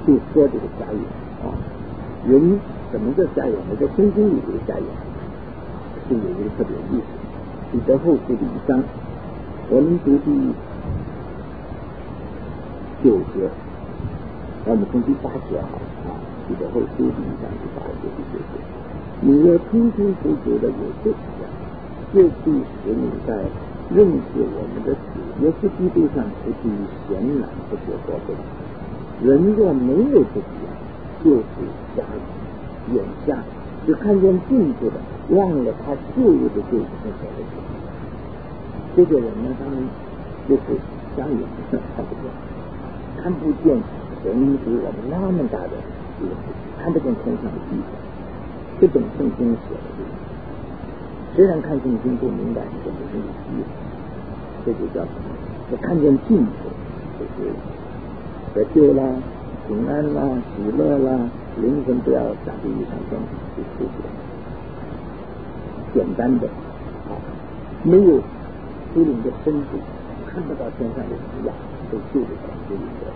就说这个家园啊，人怎么叫家园呢？在圣经里这个家园是有一个特别意思。彼得后书的1章，我们读第9节，我们从第8节好啊，彼得后书的1章第8节第9节，你要清清楚楚的有这个，就必使你在认识我们的主耶稣基督上不至于闲懒不学过分。人若没有这个，就是瞎眼瞎，只看见镜子的，忘了他旧日的罪是什么。这个人呢，他们就是瞎眼看不见，看不见神给我们那么大的约束，看不见天上的地方。这本圣经写的这个，虽然看圣经不明白这是什么意思，这就叫什么？我看见镜子，就是得救啦、平安啦、喜乐啦，灵魂不要下地狱上天去出去。简单的啊，没有属灵的深度，看不到天上的荣耀，都救得到属灵的。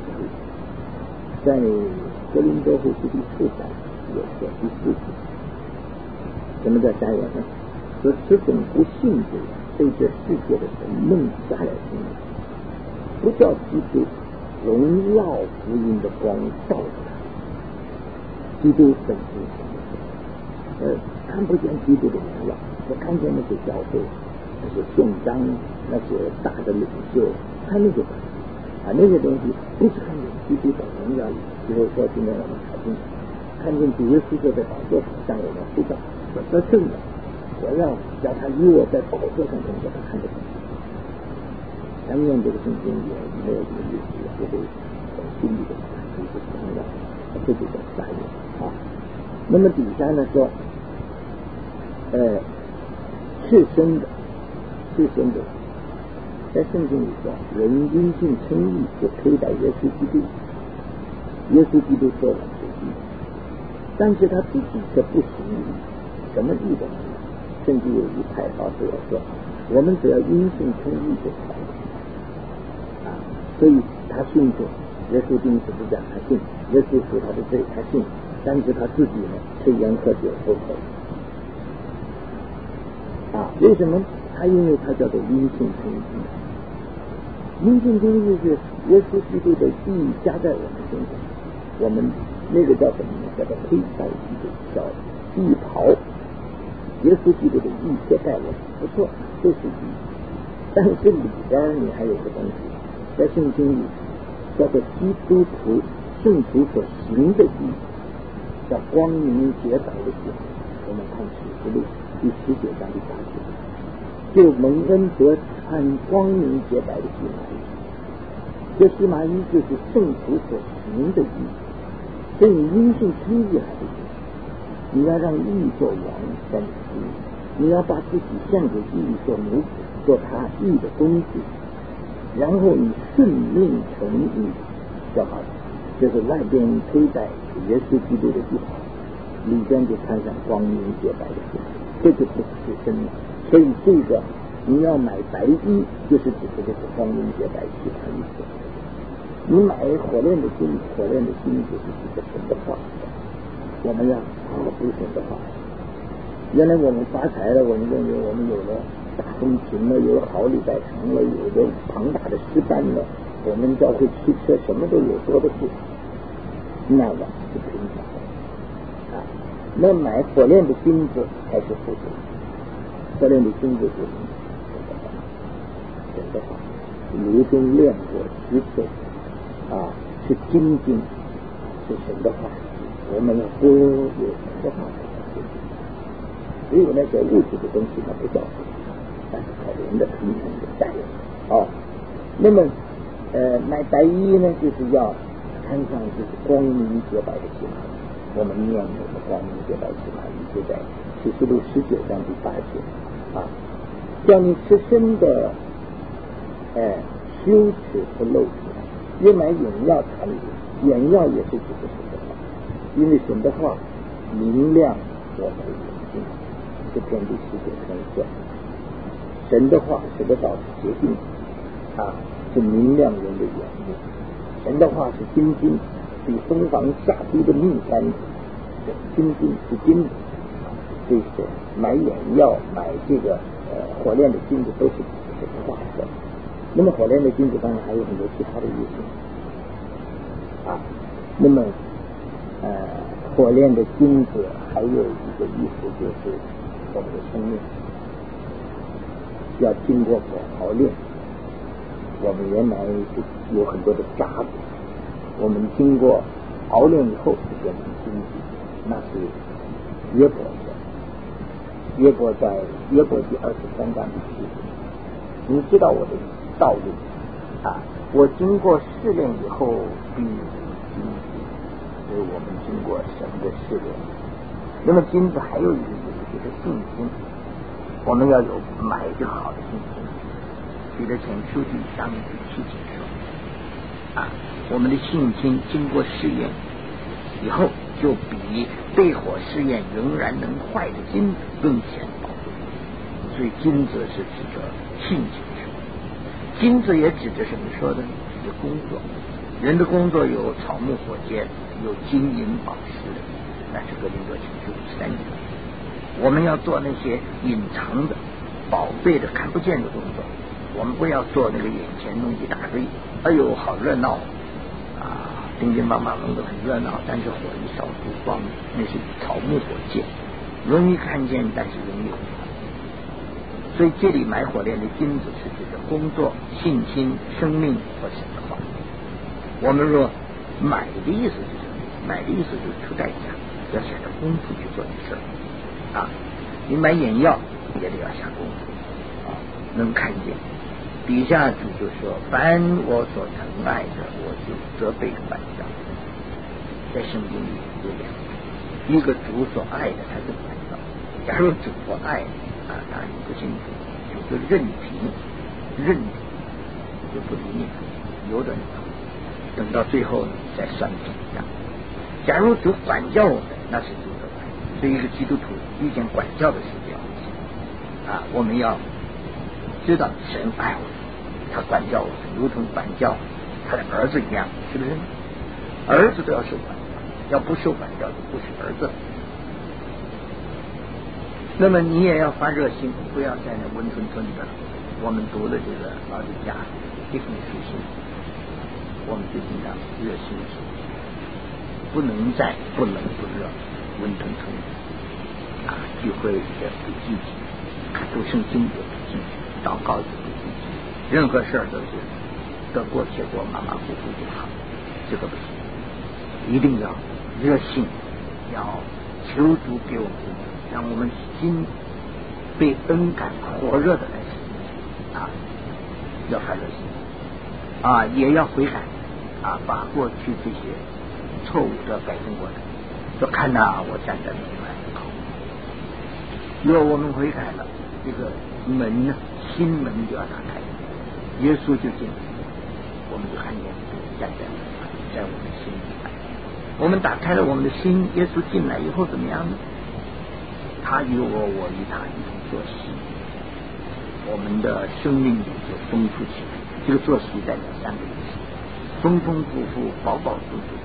在哥林多后书第4章有个第4节，什么叫瞎眼呢？说此种不信的人被这世界的神弄瞎了心，不叫基督荣耀福音的光照他。基督本身看不见基督的荣耀，我看见那些教会、那些宪章、那些大的领袖，看那些东西啊，那些东西不是看见基督的荣耀。比如说今天我们看见主耶稣坐在宝座上向我们呼召，我得胜了，我要叫他与我在宝座上同在，他看不见。咱念这个圣经也没有什么意思，不会心里的一个荣耀，这就叫瞎眼啊。那么底下呢说，赤身的，在圣经里说，人因信称义就可以到耶稣基督，耶稣基督说了是义，但是他自己却不行义，什么义的呢？甚至有一派保守说，我们只要因信称义就可以啊，所以他信主，耶稣钉十字架他信，耶稣赎他的罪他信，但是他自己呢吃烟喝酒不可以啊？为什么？他因为他叫做因信称义，因信称义是耶稣基督的义加在我们身上，我们那个叫什么呢？叫做佩戴基督，叫义袍。耶稣基督的义遮盖我们，不错，就是义。但是里边你还有个东西，在圣经里叫做基督徒圣徒所行的义，叫光明洁白的义。我们看启示录第19章第8节，就蒙恩得穿光明洁白的细麻衣。这细麻衣就是圣徒所行的义，所以你因信称义还不行，你要让义做王在你心里，你要把自己献给义做奴仆，做他义的工具，然后你顺命成义就好了。就是外边佩戴耶稣基督的衣袍，里边就穿上光明洁白的细麻衣，这就不是赤身了。所以这个你要买白衣，就是指的就是光明洁白细麻衣。你买火炼的金，火炼的金就是指的神的话，我们要好好读神的话。原来我们发财了，我们认为我们有了大风琴了，有了好礼拜堂了，有了庞大的诗班了，我们教会汽车什么都有，多的是，那个是平常的啊。那买火炼的金子才是富足，火炼的金子是神的话，炉中炼过石头啊，是精进，是神的话，我们要多有神的话。只有那些物质的东西它不叫，但是靠人的平衡的带啊。那么买白衣呢，就是要穿上就是光明洁白的细麻衣。我们念那个光明洁白细麻衣就在启示录19章第8节啊，叫你赤身的羞耻不露出来。又买眼药擦里，眼药也是指的神的话，因为神的话明亮我们的眼睛。这篇第19章说，神的话，神的道是洁净啊，是明亮人的眼目。神的话是精金， 比蜂房下堆的蜜柑金是金子，所以说买眼药买这个火炼的金子都是化色。那么火炼的金子当然还有很多其他的意思啊。那么火炼的金子还有一个意思就是我们的生命要经过火熬炼。我们原来有很多的渣子，我们经过熬炼以后就变成金子，那是约伯的。约伯在约伯记23章你知道我的道路啊，我经过试炼以后必金子，所以我们经过神的试炼。那么金子还有一个意思就是信心，我们要有买这个好的信心。彼得前书第3章7节说我们的信心经过试验以后，就比被火试验仍然能坏的金子更显宝贵。所以金子是指着信心说，金子也指着什么说的？指着工作。人的工作有草木火箭，有金银宝石，那是哥林多前书3章。我们要做那些隐藏的宝贝的看不见的工作，我们不要做那个眼前弄一大堆，哎呦好热闹叮叮当当弄得很热闹，但是火一烧不光，那是草木火箭，容易看见但是容易毁坏。所以这里买火炼的金子是指的工作、信心、生命和神的话。我们说买的意思是什么？买的意思就是出代价，要下点功夫去做这事你买眼药也得要下功夫能看见。底下主就说，凡我所疼爱的，我就责备管教。在圣经里有两个，一个主所爱的他就管教，假如主不爱当然不幸福，主就任凭就不理你，由着你等到最后你再算评价。假如主管教我们，那是主的爱。所以一个基督徒遇见管教的事情我们要知道神爱我们，他管教我们如同管教他的儿子一样，是不是？儿子都要受管教，要不受管教就不是儿子。那么你也要发热心，不要在那温吞吞的。我们读的这个老底嘉这封书信，我们最近要热心起，不能再不冷不热温吞吞聚会也不积极，读圣经也不积极，祷告也不积极，任何事都是得过且过，马马虎虎就好，这个不行。一定要热心，要求主给我们，让我们心被恩感火热的来使要发热心也要悔改把过去这些错误都要改正过来。说看我站在门外口，若我们悔改了，这个门呢，心门就要打开，耶稣就进来，我们就看见站在门外，在我们心里来。我们打开了我们的心，耶稣进来以后怎么样呢？他与我，我与他一同作息，我们的生命里就丰富起来。这个作息代表3个意思：丰丰富富，饱饱足足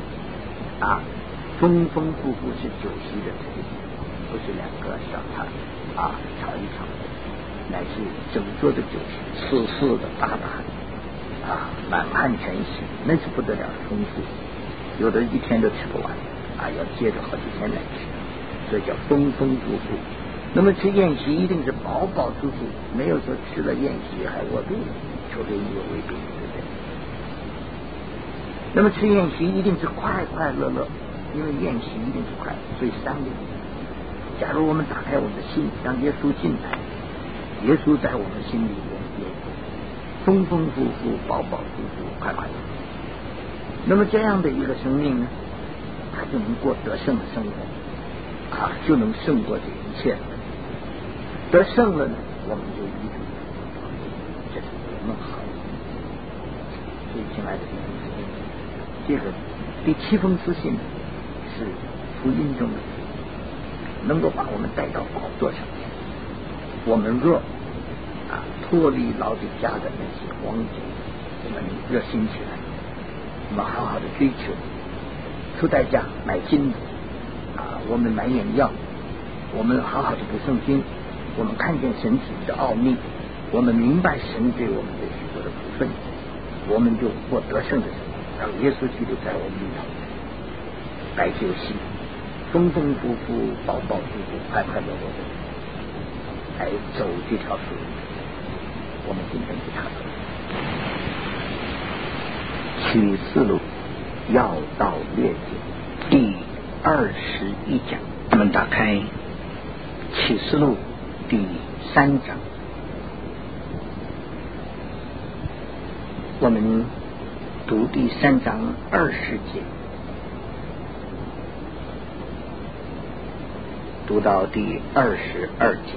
丰丰富富是酒席的特点，不是2个小菜炒一炒，乃是整桌的酒席，四四的大大的满汉全席，那是不得了的丰富，有的一天都吃不完要接着好几天来吃，所以叫丰丰富富。那么吃宴席一定是饱饱足足，没有说吃了宴席还卧病，除非你有胃病，对不对？那么吃宴席一定是快快乐乐，因为宴席一定是快乐，所以3个。假如我们打开我们的心，让耶稣进来，耶稣在我们心里面也丰丰富富，饱饱足足，快快乐。那么这样的一个生命呢，他就能过得胜的生活就能胜过这一切。得胜了呢，我们就一直这是多么好。所以亲爱的弟兄姊妹，这个第7封书信是福音中的，能够把我们带到宝座上。我们若脱离老底嘉的那些光景，我们热心起来，我们好好的追求出代价买金子我们买眼药，我们好好的读圣经，我们看见神旨的奥秘，我们明白神对我们的许多的福分，我们就获得胜的时候，让耶稣基督在我们里头白酒洗，丰丰富富，饱饱足足，快快乐乐的来走这条路。我们今天去看启示录要道列经第21讲，我们打开启示录第3章，我们读第3章20节，读到第22节。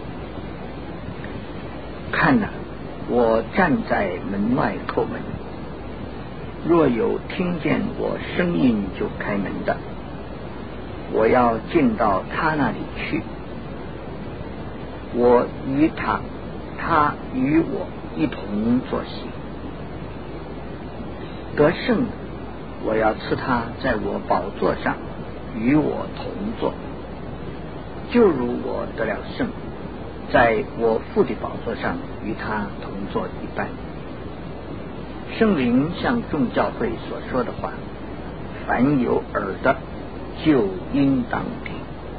看哪，我站在门外叩门，若有听见我声音就开门的，我要进到他那里去，我与他，他与我一同坐席。得胜的，我要赐他在我宝座上与我同坐，就如我得了胜，在我父的宝座上与他同坐一般。圣灵向众教会所说的话，凡有耳的就应当听。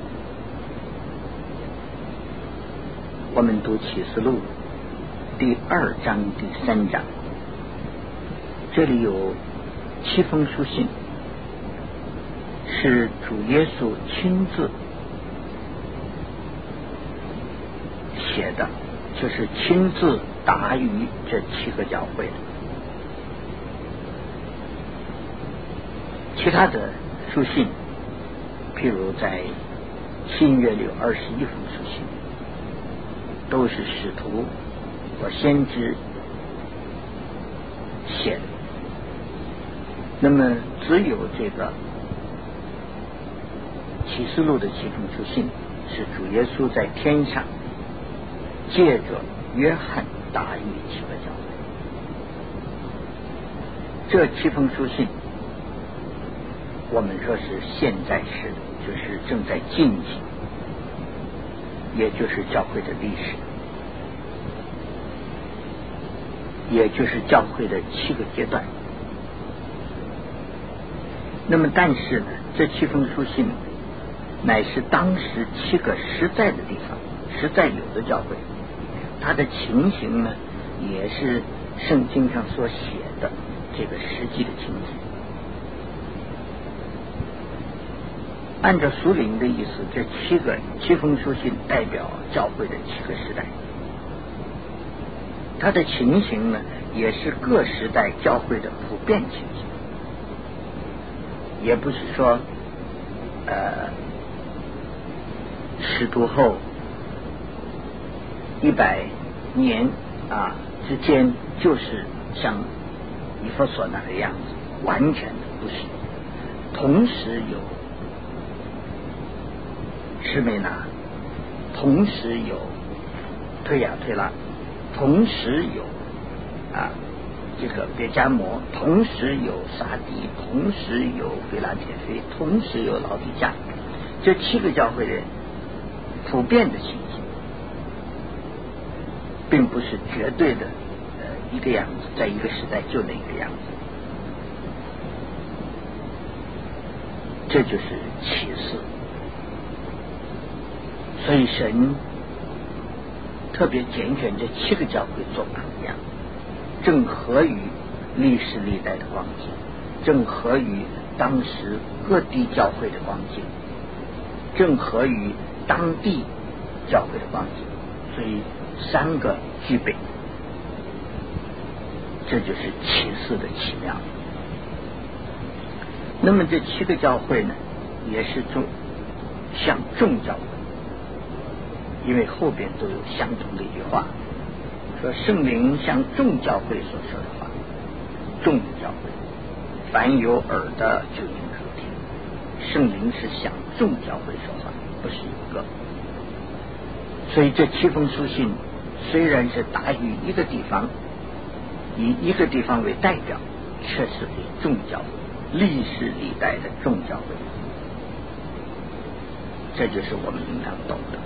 我们读启示录第2章第3章，这里有7封书信，是主耶稣亲自写的，就是亲自答于这7个教会的。其他的书信，譬如在新约里有21封书信，都是使徒或先知写的。那么只有这个启示录的7封书信，是主耶稣在天上借着约翰答于7个教会。这7封书信我们说是现在式的，就是正在进行，也就是教会的历史，也就是教会的7个阶段。那么但是呢，这7封书信乃是当时7个实在的地方，实在有的教会，它的情形呢也是圣经上所写的这个实际的情形。按照属灵的意思，这7封书信代表教会的7个时代，它的情形呢也是各时代教会的普遍情形，也不是说使徒后100年之间就是像以弗所那个样子，完全的不是。同时有士美拿，同时有推雅推拉，同时有这个别迦摩，同时有撒迪，同时有腓拉铁非，同时有老底嘉，这7个教会的普遍的情形，并不是绝对的一个样子，在一个时代就那个样子。这就是启示。所以神特别拣选这7个教会做榜样，正合于历史历代的光景，正合于当时各地教会的光景，正合于当地教会的光景，所以3个具备，这就是启示的奇妙。那么这7个教会呢，也是像众教会，因为后边都有相同的一句话，说圣灵向众教会所说的话，众教会凡有耳的就应当听。圣灵是向众教会说话，不是一个。所以这7封书信虽然是答于一个地方，以一个地方为代表，却是给众教会， 历世历代的众教会，这就是我们应当懂的。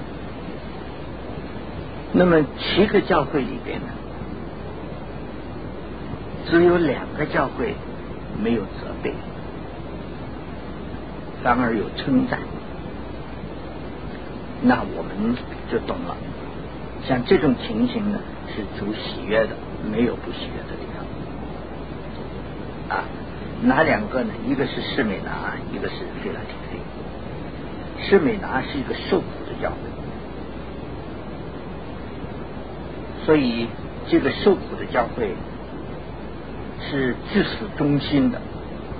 那么7个教会里边呢，只有2个教会没有责备，反而有称赞，那我们就懂了。像这种情形呢，是主喜悦的，没有不喜悦的地方。哪2个呢？一个是士美拿，一个是腓拉铁非。士美拿是一个受苦的教会，所以这个受苦的教会是至死忠心的，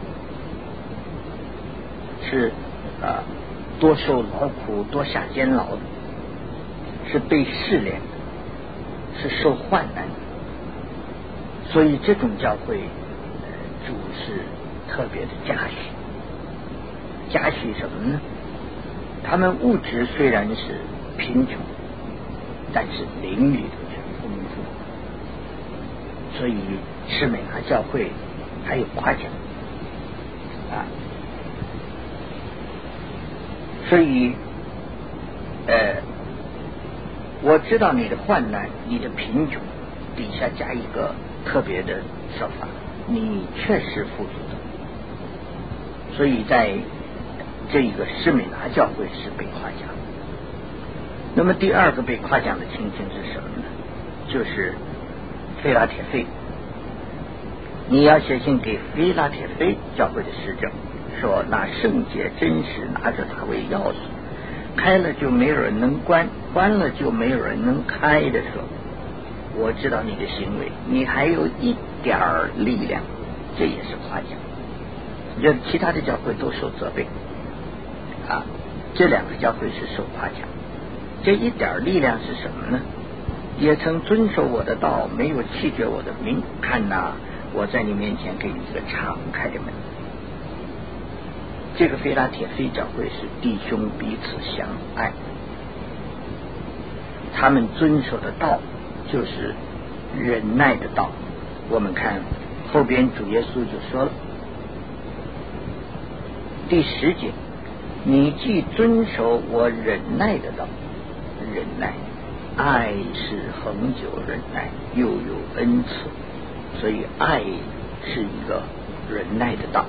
是多受劳苦，多下监牢的，是被试炼的，是受患难的。所以这种教会主是特别的嘉许。嘉许什么呢？他们物质虽然是贫穷，但是灵里头是丰富，所以士美拿教会还有夸奖所以我知道你的患难，你的贫穷，底下加一个特别的说法，你确实富足的。所以在这一个士美拿教会是被夸奖。那么第2个被夸奖的情形是什么呢？就是腓拉铁非。你要写信给腓拉铁非教会的使者，说那圣洁真实拿着它为钥匙，开了就没有人能关，关了就没有人能开的时候，我知道你的行为，你还有一点力量，这也是夸奖。就其他的教会都受责备这2个教会是受夸奖。这一点力量是什么呢？也曾遵守我的道，没有弃绝我的名，看我在你面前给你一个敞开的门。这个腓拉铁非教会是弟兄彼此相爱，他们遵守的道就是忍耐的道。我们看后边主耶稣就说了，第10节，你既遵守我忍耐的道，忍耐，爱是恒久忍耐，又有恩慈，所以爱是一个忍耐的道。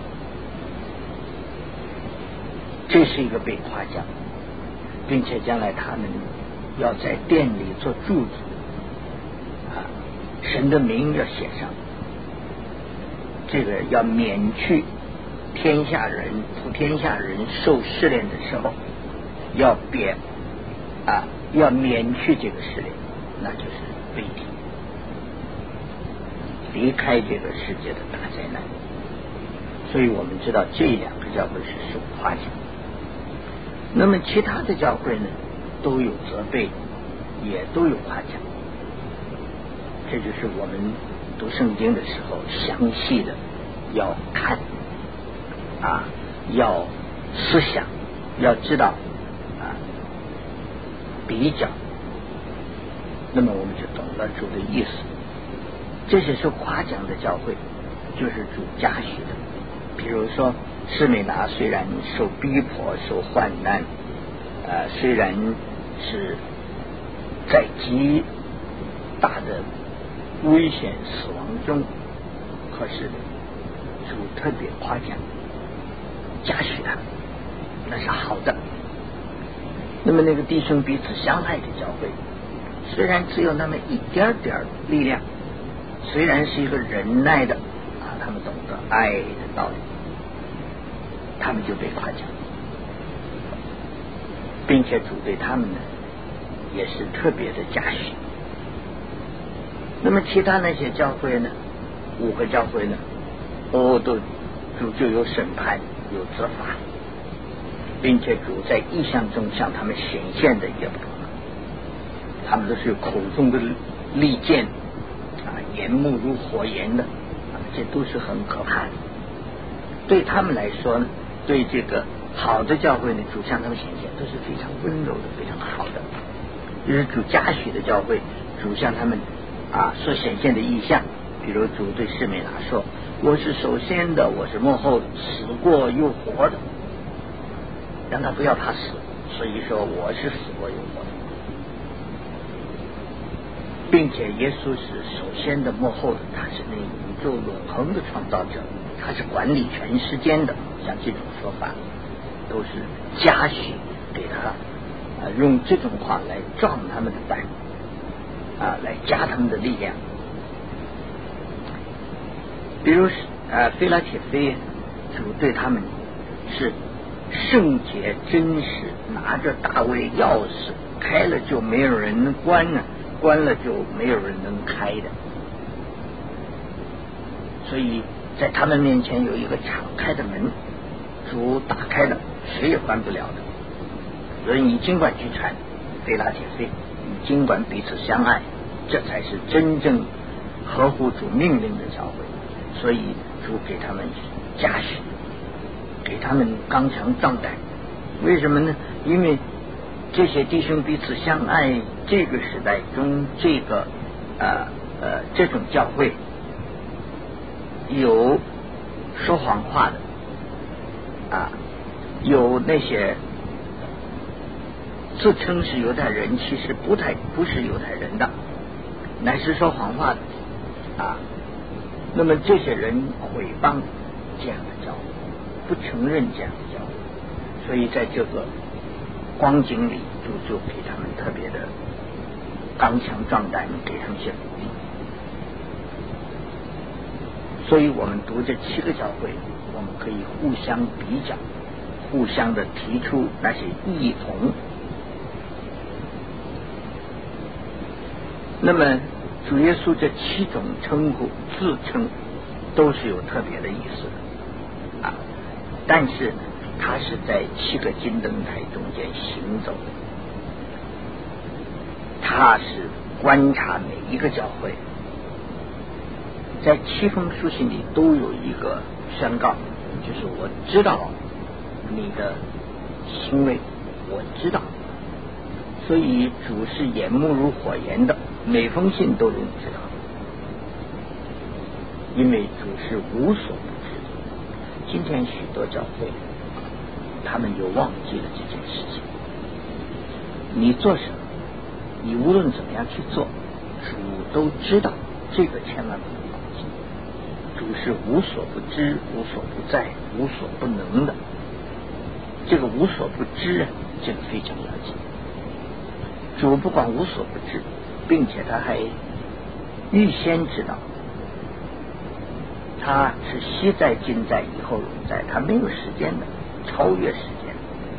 这是一个被夸奖，并且将来他们要在殿里做柱子神的名要写上，这个要免去天下人受试炼的时候要免去这个试炼，那就是悲体，离开这个世界的大灾难。所以我们知道这2个教会是受夸奖。那么其他的教会呢，都有责备，也都有夸奖。这就是我们读圣经的时候详细的要看要思想，要知道比较，那么我们就懂了主的意思。这些受夸奖的教会就是主嘉许的。比如说士美拿虽然受逼迫受患难虽然是在极大的危险死亡中，可是主特别夸奖嘉许他，那是好的。那么那个弟兄彼此相爱的教会，虽然只有那么一点点力量，虽然是一个忍耐的他们懂得爱的道理，他们就被夸奖，并且主对他们呢也是特别的嘉许。那么其他那些教会呢，5个教会呢都主就有审判，有责罚，并且主在异象中向他们显现的也不同了。他们都是口中的利剑眼目如火焰的这都是很可怕的。对他们来说呢，对这个好的教会呢，主向他们显现都是非常温柔的，非常好的。就是主嘉许的教会，主向他们所显现的异象，比如主对士美拿说， 我是首先的，我是幕后的，死过又活的，让他不要怕死，所以说我是死过又活的，并且耶稣是首先的幕后的，他是那宇宙永恒的创造者，他是管理全世间的，像这种说法都是嘉许给他用这种话来壮他们的胆来加他们的力量。比如腓拉铁非主对他们是圣洁真实，拿着大卫钥匙，开了就没有人能关了，关了就没有人能开的，所以在他们面前有一个敞开的门，主打开了，谁也关不了的。所以你尽管去传腓拉铁非，你尽管彼此相爱，这才是真正合乎主命令的教会。所以主给他们嘉许，给他们刚强壮胆。为什么呢？因为这些弟兄彼此相爱，这个时代中这个这种教会有说谎话的有那些自称是犹太人，其实不是犹太人的，乃是说谎话的那么这些人毁谤这样的教会，不承认这样的教会，所以在这个光景里，主就给他们特别的刚强壮胆，给他们一些鼓励。所以我们读这7个教会，我们可以互相比较，互相的提出那些异同。那么主耶稣这7种称呼自称都是有特别的意思的但是他是在7个金灯台中间行走，他是观察每一个教会，在7封书信里都有一个宣告，就是我知道你的行为，我知道。所以主是眼目如火焰的，每封信都能知道，因为主是无所不知的。今天许多教会他们就忘记了这件事情。你做什么，你无论怎么样去做，主都知道，这个千万不能忘记。主是无所不知，无所不在，无所不能的。这个无所不知这个非常要紧。主不光无所不知，并且他还预先知道，他是昔在今在以后永在，他没有时间的，超越时间。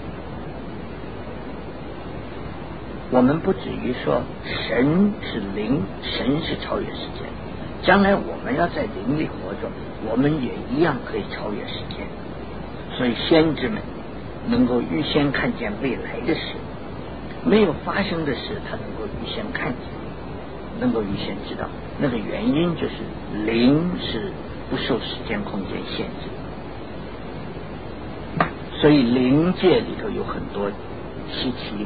我们不至于说神是灵，神是超越时间，将来我们要在灵里活着，我们也一样可以超越时间。所以先知们能够预先看见未来的事，没有发生的事他能够预先看见，能够预先知道。那个原因就是灵是不受时间空间限制，所以灵界里头有很多稀奇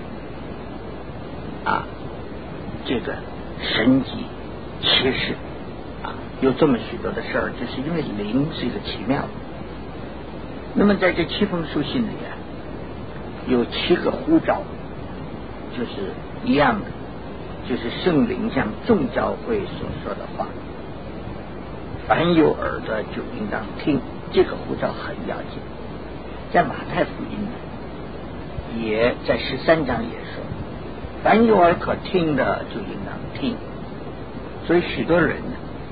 这个神迹奇事有这么许多的事儿，就是因为灵是一个奇妙的。那么在这7封书信里有7个呼召，就是一样的，就是圣灵向众教会所说的话，凡有耳的就应当听。这个呼召很要紧，在马太福音也在13章也说，凡有耳可听的就应当听。所以许多人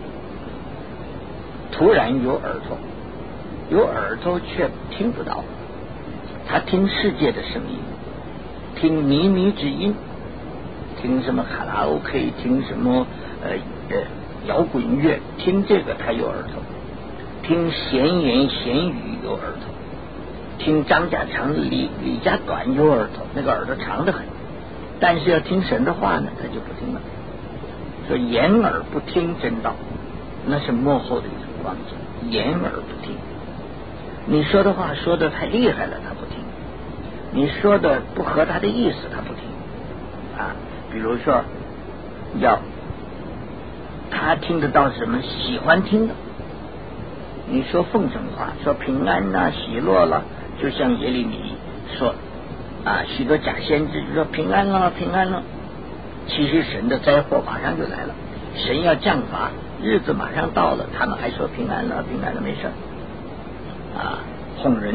突然有耳朵却听不到，他听世界的声音，听靡靡之音，听什么卡拉 OK， 听什么摇滚乐，听这个他有耳朵；听闲言闲语有耳朵；听张家长李家短有耳朵，那个耳朵长得很。但是要听神的话呢，他就不听了。说掩耳不听真道，那是幕后的一种光景。掩耳不听，你说的话说的太厉害了，他不听；你说的不合他的意思，他不听比如说他听得到什么喜欢听的， 你说奉承话，说平安啦、喜乐啦，就像耶利米说许多假先知就说平安了平安了，其实神的灾祸马上就来了，神要降罚，日子马上到了，他们还说平安了平安了，没事哄人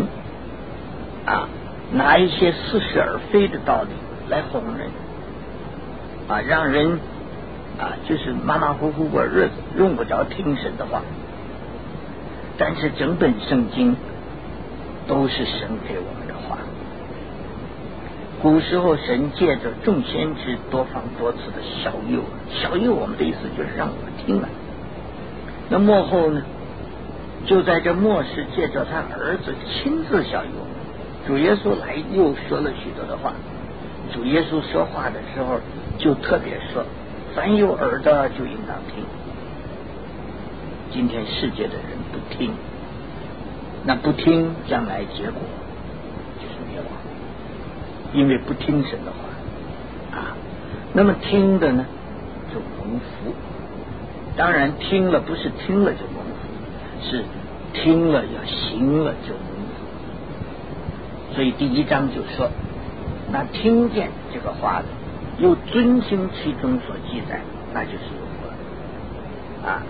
拿一些似是而非的道理来哄人让人就是马马虎虎过日子，用不着听神的话。但是整本圣经都是神给我们的话。古时候神借着众先知多方多次的小诱我们的意思就是让我们听了。那末后呢，就在这末世借着他儿子亲自小诱我们。主耶稣来又说了许多的话，主耶稣说话的时候就特别说，凡有耳的就应当听。今天世界的人不听，那不听将来结果就是灭亡，因为不听神的话那么听的呢就蒙福。当然听了不是听了就蒙福，是听了要行了就蒙福。所以第1章就说，那听见这个话的又遵行其中所记载，那就是有福了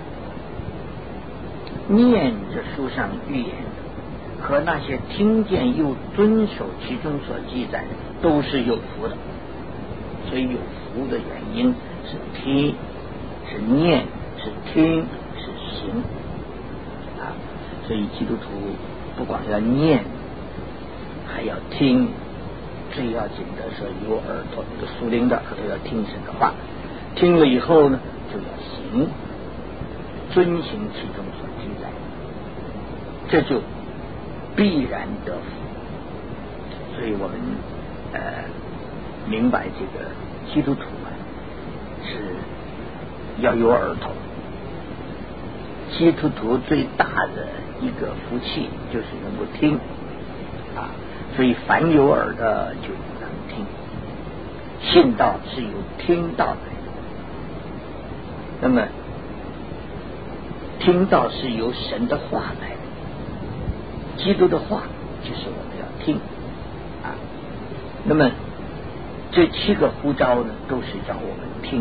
念着书上预言的和那些听见又遵守其中所记载的都是有福的。所以有福的原因是听，是念，是听，是行所以基督徒不光要念还要听，最要紧的是有耳朵，属灵的耳朵要听神的话，听了以后呢就要行，遵行其中所记载，这就必然得福。所以我们明白这个基督徒是要有耳朵。基督徒最大的一个福气就是能够听所以凡有耳的就应当听。信道是由听道来的，那么听道是由神的话来的，基督的话就是我们要听那么这7个呼召呢都是叫我们听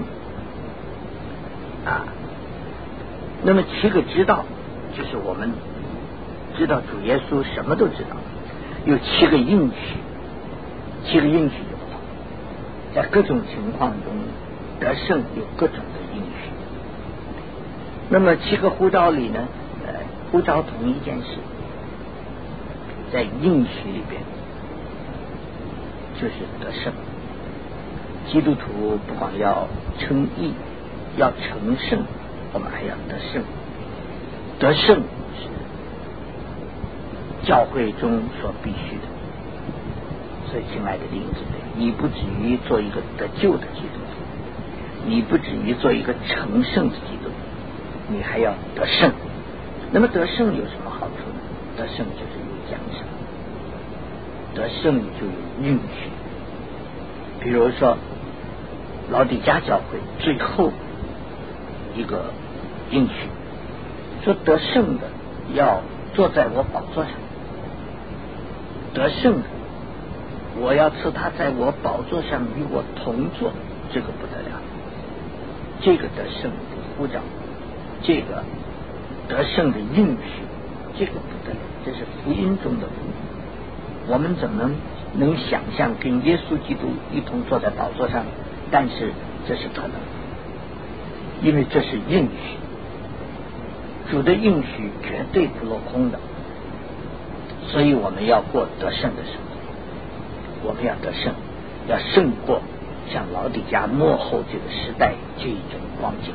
那么7个知道就是我们知道主耶稣什么都知道，有7个应许，7个应许就不同，在各种情况中得胜有各种的应许。那么7个呼召里呢呼召同一件事，在应许里边就是得胜。基督徒不光要称义，要成圣，我们还要得胜。得胜是教会中所必须的。所以亲爱的弟兄姊妹，你不止于做一个得救的基督徒，你不止于做一个成圣的基督徒，你还要得胜。那么得胜有什么好处呢？得胜就是有奖赏，得胜就有应许。比如说老底嘉教会最后一个应许说，得胜的要坐在我宝座上，得胜的我要赐他在我宝座上与我同坐，这个不得了。这个得胜的呼召，这个得胜的应许，这个不得了，这是福音中的福音。我们怎么能想象跟耶稣基督一同坐在宝座上？但是这是可能，因为这是应许，主的应许绝对不落空的。所以我们要过得胜的生活，我们要得胜，要胜过像老底嘉末后这个时代这一种光景。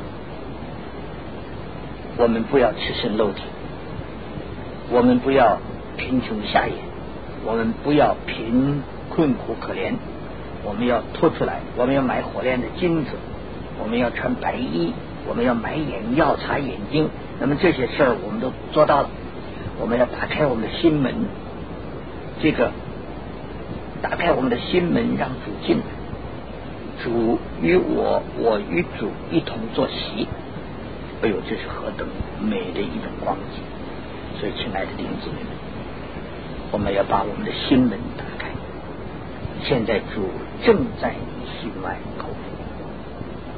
我们不要赤身露体，我们不要贫穷下眼，我们不要贫困苦可怜，我们要脱出来，我们要买火炼的金子，我们要穿白衣，我们要买眼药擦眼睛。那么这些事儿我们都做到了。我们要打开我们的心门，这个打开我们的心门让主进来，主与我，我与主一同坐席。哎呦，这是何等美的一种光景！ 所以，亲爱的弟兄姊妹们，我们要把我们的心门打开。现在主正在你心外口。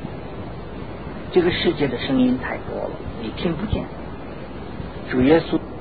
这个世界的声音太多了，你听不见。主耶稣